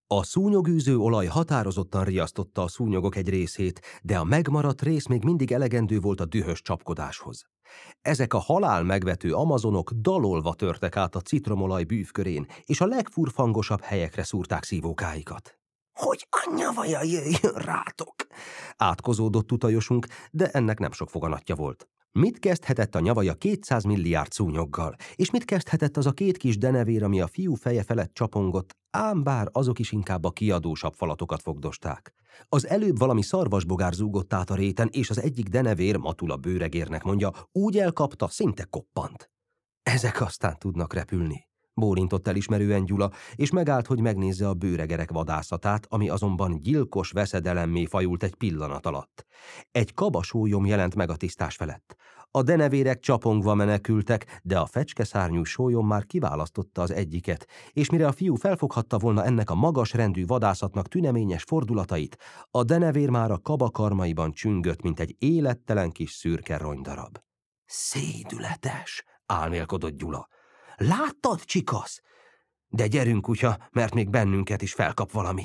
A szúnyogűző olaj határozottan riasztotta a szúnyogok egy részét, de a megmaradt rész még mindig elegendő volt a dühös csapkodáshoz. Ezek a halál megvető amazonok dalolva törtek át a citromolaj bűvkörén, és a legfurfangosabb helyekre szúrták szívókáikat. Hogy anyja vaja jöjjön rátok! Átkozódott tutajosunk, de ennek nem sok foganatja volt. Mit kezdhetett a nyavaja 200 milliárd szúnyoggal, és mit kezdhetett az a két kis denevér, ami a fiú feje felett csapongott, ám bár azok is inkább a kiadósabb falatokat fogdosták. Az előbb valami szarvasbogár zúgott át a réten, és az egyik denevér, Matula bőregérnek mondja, úgy elkapta, szinte koppant. Ezek aztán tudnak repülni, bólintott elismerően Gyula, és megállt, hogy megnézze a bőregerek vadászatát, ami azonban gyilkos veszedelemmé fajult egy pillanat alatt. Egy kabasólyom jelent meg a tisztás felett. A denevérek csapongva menekültek, de a fecskeszárnyú sólyom már kiválasztotta az egyiket, és mire a fiú felfoghatta volna ennek a magas rendű vadászatnak tüneményes fordulatait, a denevér már a kabakarmaiban csüngött, mint egy élettelen kis szürke rongydarab. Szédületes, álmélkodott Gyula. Láttad, csikasz? De gyerünk, kutya, mert még bennünket is felkap valami.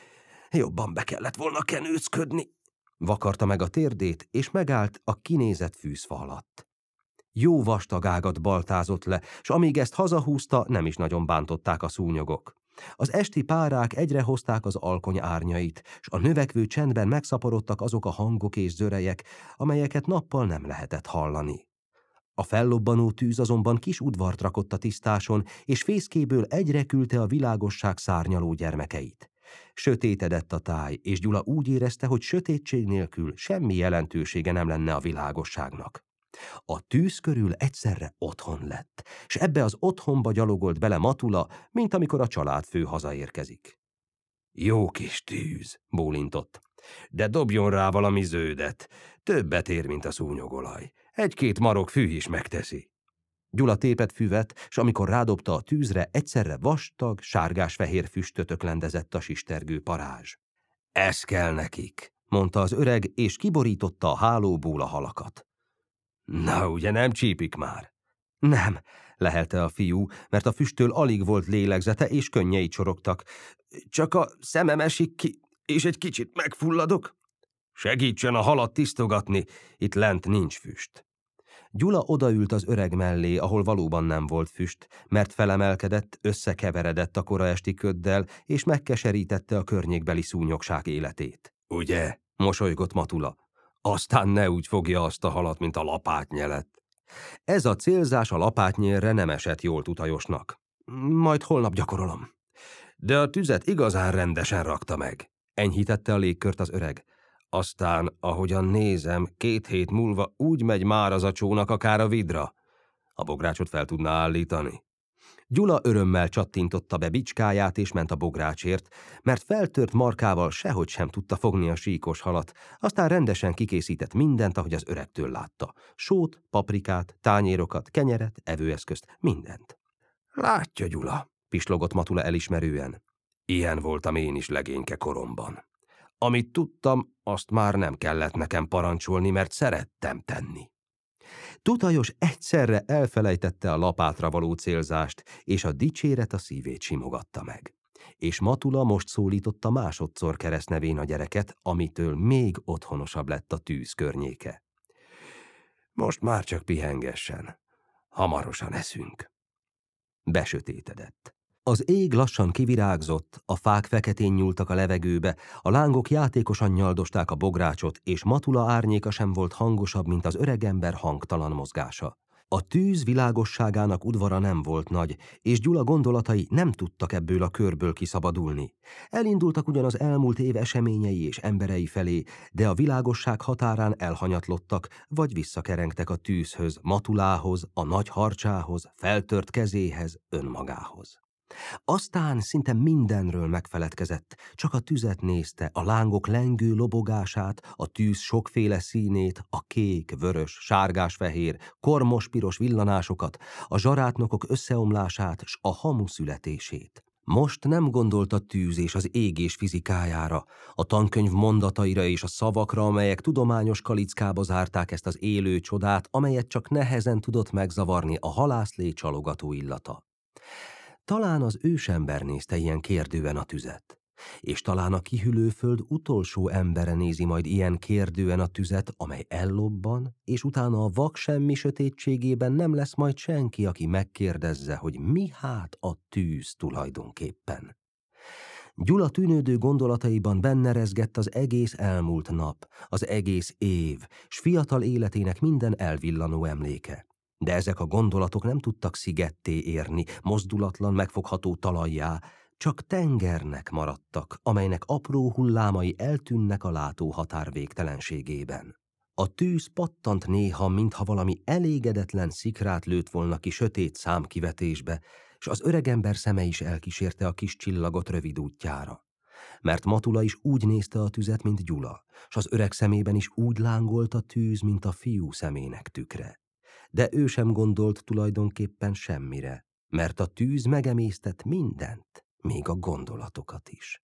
Jobban be kellett volna kenőcködni. Vakarta meg a térdét, és megállt a kinézett fűzfa alatt. Jó vastag ágat baltázott le, s amíg ezt hazahúzta, nem is nagyon bántották a szúnyogok. Az esti párák egyre hozták az alkony árnyait, s a növekvő csendben megszaporodtak azok a hangok és zörejek, amelyeket nappal nem lehetett hallani. A fellobbanó tűz azonban kis udvart rakott a tisztáson, és fészkéből egyre küldte a világosság szárnyaló gyermekeit. Sötétedett a táj, és Gyula úgy érezte, hogy sötétség nélkül semmi jelentősége nem lenne a világosságnak. A tűz körül egyszerre otthon lett, s ebbe az otthonba gyalogolt bele Matula, mint amikor a családfő hazaérkezik. Jó kis tűz, bólintott, de dobjon rá valami zöldet, többet ér, mint a szúnyogolaj. Egy-két marok fű is megteszi. Gyula tépett füvet, s amikor rádobta a tűzre, egyszerre vastag, sárgás-fehér füstöt öklendezett a sistergő parázs. Ez kell nekik, mondta az öreg, és kiborította a hálóból a halakat. Na, ugye nem csípik már? Nem, lehelte a fiú, mert a füsttől alig volt lélegzete, és könnyei csorogtak. Csak a szemem esik ki, és egy kicsit megfulladok. Segítsen a halat tisztogatni, itt lent nincs füst. Gyula odaült az öreg mellé, ahol valóban nem volt füst, mert felemelkedett, összekeveredett a koraesti köddel, és megkeserítette a környékbeli szúnyogság életét. Ugye? Mosolygott Matula. Aztán ne úgy fogja azt a halat, mint a lapátnyelet. Ez a célzás a lapátnyélre nem esett jól tutajosnak. Majd holnap gyakorolom. De a tüzet igazán rendesen rakta meg, enyhítette a légkört az öreg. Aztán, ahogyan nézem, 2 hét múlva úgy megy már az a csónak akár a vidra. A bográcsot fel tudná állítani. Gyula örömmel csattintotta be bicskáját és ment a bográcsért, mert feltört markával sehogy sem tudta fogni a síkos halat, aztán rendesen kikészített mindent, ahogy az öregtől látta. Sót, paprikát, tányérokat, kenyeret, evőeszközt, mindent. Látja, Gyula, pislogott Matula elismerően. Ilyen voltam én is legényke koromban. Amit tudtam, azt már nem kellett nekem parancsolni, mert szerettem tenni. Tutajos egyszerre elfelejtette a lapátra való célzást, és a dicséret a szívét simogatta meg. És Matula most szólította másodszor keresztnevén a gyereket, amitől még otthonosabb lett a tűz környéke. Most már csak pihengessen. Hamarosan eszünk. Besötétedett. Az ég lassan kivirágzott, a fák feketén nyúltak a levegőbe, a lángok játékosan nyaldosták a bográcsot, és Matula árnyéka sem volt hangosabb, mint az öregember hangtalan mozgása. A tűz világosságának udvara nem volt nagy, és Gyula gondolatai nem tudtak ebből a körből kiszabadulni. Elindultak ugyan az elmúlt év eseményei és emberei felé, de a világosság határán elhanyatlottak, vagy visszakerengtek a tűzhöz, Matulához, a nagy harcsához, feltört kezéhez, önmagához. Aztán szinte mindenről megfeledkezett, csak a tüzet nézte, a lángok lengő lobogását, a tűz sokféle színét, a kék, vörös, sárgás-fehér, kormos-piros villanásokat, a zsarátnokok összeomlását s a hamu születését. Most nem gondolt a tűz és az égés fizikájára, a tankönyv mondataira és a szavakra, amelyek tudományos kalickába zárták ezt az élő csodát, amelyet csak nehezen tudott megzavarni a halászlé csalogató illata. Talán az ősember nézte ilyen kérdően a tüzet. És talán a kihűlő föld utolsó embere nézi majd ilyen kérdően a tüzet, amely ellobban, és utána a vak semmi sötétségében nem lesz majd senki, aki megkérdezze, hogy mi hát a tűz tulajdonképpen. Gyula tűnődő gondolataiban benne rezgett az egész elmúlt nap, az egész év, s fiatal életének minden elvillanó emléke. De ezek a gondolatok nem tudtak szigetté érni, mozdulatlan, megfogható talajjá, csak tengernek maradtak, amelynek apró hullámai eltűnnek a látóhatár végtelenségében. A tűz pattant néha, mintha valami elégedetlen szikrát lőtt volna ki sötét számkivetésbe, s az öregember szeme is elkísérte a kis csillagot rövid útjára. Mert Matula is úgy nézte a tüzet, mint Gyula, s az öreg szemében is úgy lángolt a tűz, mint a fiú szemének tükre. De ő sem gondolt tulajdonképpen semmire, mert a tűz megemésztett mindent, még a gondolatokat is.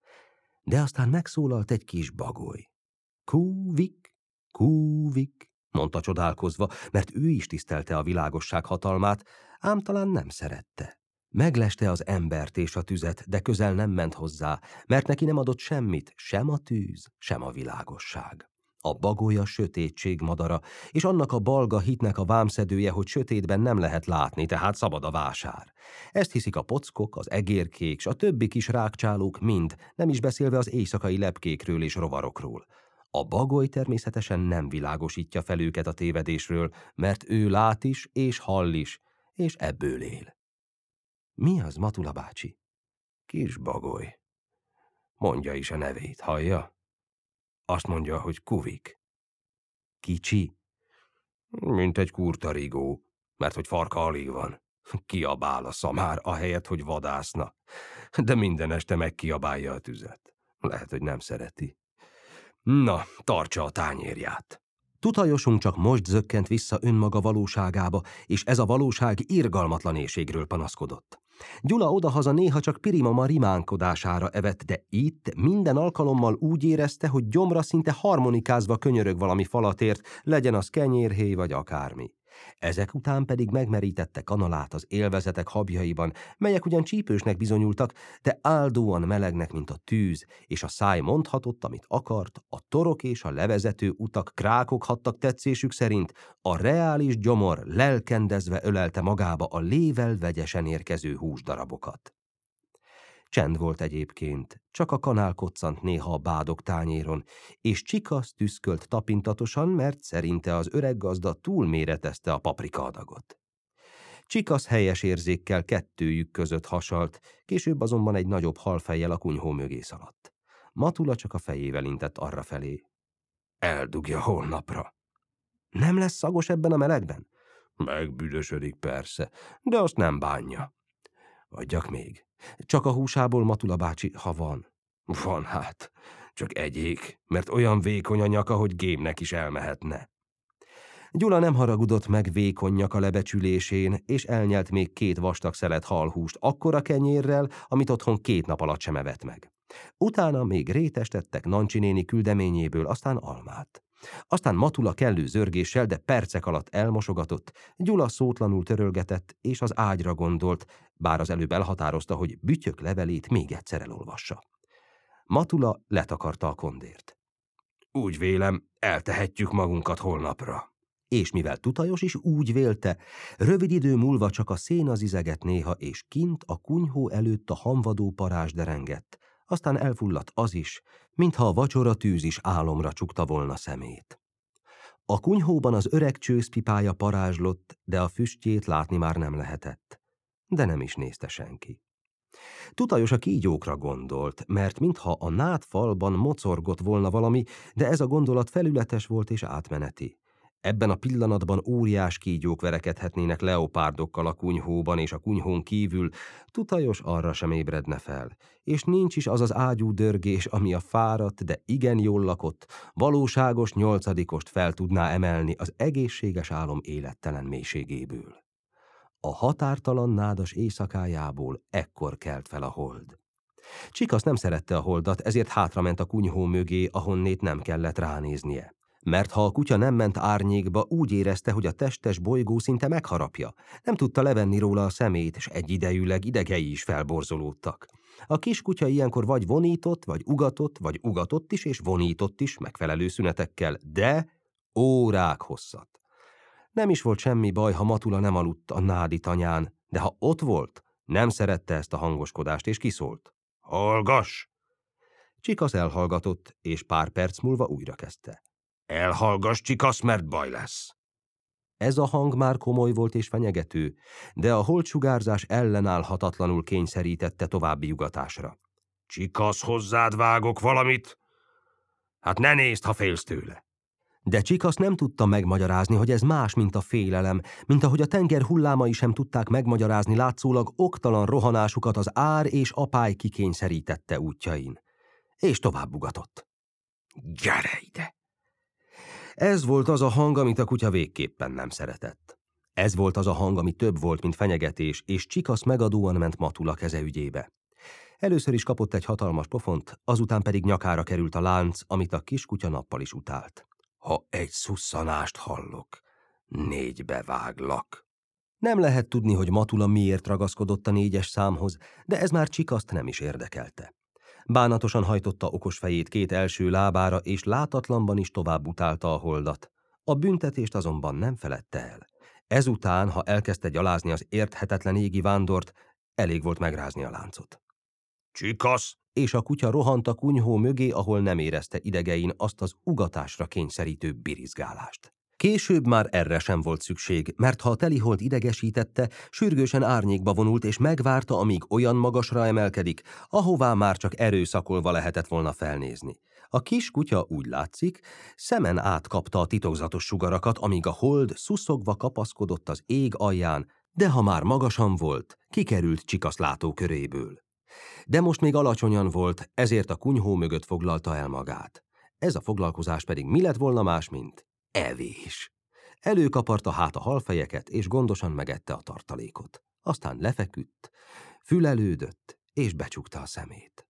De aztán megszólalt egy kis bagoly. Kúvik, kúvik, mondta csodálkozva, mert ő is tisztelte a világosság hatalmát, ám talán nem szerette. Megleste az embert és a tüzet, de közel nem ment hozzá, mert neki nem adott semmit, sem a tűz, sem a világosság. A bagoly a sötétség madara, és annak a balga hitnek a vámszedője, hogy sötétben nem lehet látni, tehát szabad a vásár. Ezt hiszik a pockok, az egérkék, s a többi kis rákcsálók mind, nem is beszélve az éjszakai lepkékről és rovarokról. A bagoly természetesen nem világosítja fel őket a tévedésről, mert ő lát is és hall is, és ebből él. Mi az, Matula bácsi? Kis bagoly. Mondja is a nevét, hallja? Azt mondja, hogy kuvik. Kicsi? Mint egy kurtarigó, mert hogy farka alig van. Kiabál a szamár, ahelyett, hogy vadászna. De minden este megkiabálja a tüzet. Lehet, hogy nem szereti. Na, tartsa a tányérját. Tutajosunk csak most zökkent vissza önmaga valóságába, és ez a valóság irgalmatlan éhségről panaszkodott. Gyula odahaza néha csak Pirimama rimánkodására evett, de itt minden alkalommal úgy érezte, hogy gyomra szinte harmonikázva könyörög valami falatért, legyen az kenyérhéj vagy akármi. Ezek után pedig megmerítette kanalát az élvezetek habjaiban, melyek ugyan csípősnek bizonyultak, de áldóan melegnek, mint a tűz, és a száj mondhatott, amit akart, a torok és a levezető utak krákoghattak tetszésük szerint, a reális gyomor lelkendezve ölelte magába a lével vegyesen érkező húsdarabokat. Csend volt egyébként, csak a kanál koccant néha a bádog tányéron, és Csikasz tüszkölt tapintatosan, mert szerinte az öreg gazda túlméretezte a paprikaadagot. Csikasz helyes érzékkel kettőjük között hasalt, később azonban egy nagyobb halfejjel a kunyhó mögé szaladt. Matula csak a fejével intett arrafelé. Eldugja holnapra. Nem lesz szagos ebben a melegben? Megbüdösödik persze, de azt nem bánja. Adjak még. Csak a húsából, Matula bácsi, ha van. Van hát, csak egyék, mert olyan vékony a nyaka, hogy gémnek is elmehetne. Gyula nem haragudott meg vékony nyaka lebecsülésén, és elnyelt még 2 vastag szelet halhúst akkora kenyérrel, amit otthon 2 nap alatt sem evett meg. Utána még rétest tettek Nancsi néni küldeményéből, aztán almát. Aztán Matula kellő zörgéssel, de percek alatt elmosogatott, Gyula szótlanul törölgetett, és az ágyra gondolt, bár az előbb elhatározta, hogy Bütyök levelét még egyszer elolvassa. Matula letakarta a kondért. Úgy vélem, eltehetjük magunkat holnapra. És mivel Tutajos is úgy vélte, rövid idő múlva csak a széna zizegett néha, és kint a kunyhó előtt a hamvadó parázs derengett. Aztán elfulladt az is, mintha a vacsora tűz is álomra csukta volna szemét. A kunyhóban az öreg csőszpipája parázslott, de a füstjét látni már nem lehetett. De nem is nézte senki. Tutajos a kígyókra gondolt, mert mintha a nádfalban mocorgott volna valami, de ez a gondolat felületes volt és átmeneti. Ebben a pillanatban óriás kígyók verekedhetnének leopárdokkal a kunyhóban és a kunyhón kívül, Tutajos arra sem ébredne fel, és nincs is az az ágyú dörgés, ami a fáradt, de igen jól lakott, valóságos 8-ost fel tudná emelni az egészséges álom élettelen mélységéből. A határtalan nádas éjszakájából ekkor kelt fel a hold. Csikasz nem szerette a holdat, ezért hátrament a kunyhó mögé, ahonnét nem kellett ránéznie. Mert ha a kutya nem ment árnyékba, úgy érezte, hogy a testes bolygó szinte megharapja. Nem tudta levenni róla a szemét, és egyidejűleg idegei is felborzolódtak. A kiskutya ilyenkor vagy vonított, vagy ugatott is, és vonított is megfelelő szünetekkel, de órák hosszat. Nem is volt semmi baj, ha Matula nem aludt a nádi tanyán, de ha ott volt, nem szerette ezt a hangoskodást, és kiszólt. Hallgass! Csikasz elhallgatott, és pár perc múlva újra kezdte. Elhallgass, Csikasz, mert baj lesz! Ez a hang már komoly volt és fenyegető, de a holdsugárzás ellenállhatatlanul kényszerítette további ugatásra. Csikasz, hozzád vágok valamit? Hát ne nézd, ha félsz tőle! De Csikasz nem tudta megmagyarázni, hogy ez más, mint a félelem, mint ahogy a tenger hullámai sem tudták megmagyarázni látszólag oktalan rohanásukat az ár és apály kikényszerítette útjain. És tovább ugatott. Gyere ide! Ez volt az a hang, amit a kutya végképpen nem szeretett. Ez volt az a hang, ami több volt, mint fenyegetés, és Csikasz megadóan ment Matula keze ügyébe. Először is kapott egy hatalmas pofont, azután pedig nyakára került a lánc, amit a kiskutya nappal is utált. Ha egy szusszanást hallok, 4-be váglak. Nem lehet tudni, hogy Matula miért ragaszkodott a 4-es számhoz, de ez már Csikaszt nem is érdekelte. Bánatosan hajtotta okos fejét 2 első lábára, és látatlanban is tovább utálta a holdat. A büntetést azonban nem feledte el. Ezután, ha elkezdte gyalázni az érthetetlen égi vándort, elég volt megrázni a láncot. Csikasz! És a kutya rohant a kunyhó mögé, ahol nem érezte idegein azt az ugatásra kényszerítő birizgálást. Később már erre sem volt szükség, mert ha a telihold idegesítette, sürgősen árnyékba vonult és megvárta, amíg olyan magasra emelkedik, ahová már csak erőszakolva lehetett volna felnézni. A kis kutya, úgy látszik, szemen átkapta a titokzatos sugarakat, amíg a hold szuszogva kapaszkodott az ég alján, de ha már magasan volt, kikerült Csikasz látóköréből. De most még alacsonyan volt, ezért a kunyhó mögött foglalta el magát. Ez a foglalkozás pedig mi lett volna más, mint evés. Előkaparta hát a halfejeket, és gondosan megette a tartalékot. Aztán lefeküdt, fülelődött, és becsukta a szemét.